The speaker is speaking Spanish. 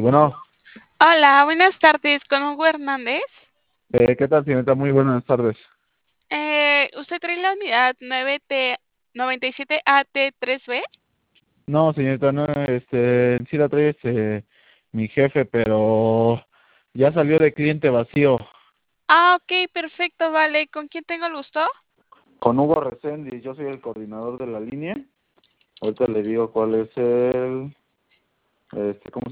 bueno, Hola, buenas tardes, con Hugo Hernández. ¿qué tal, señorita? Muy buenas tardes. ¿Usted trae la unidad 9T 97AT3B? No, señorita, no, sí la trae mi jefe, pero ya salió de cliente vacío. Ah, ok, perfecto, vale. ¿Con quién tengo el gusto? Con Hugo Reséndiz, yo soy el coordinador de la línea. Ahorita le digo cuál es ¿cómo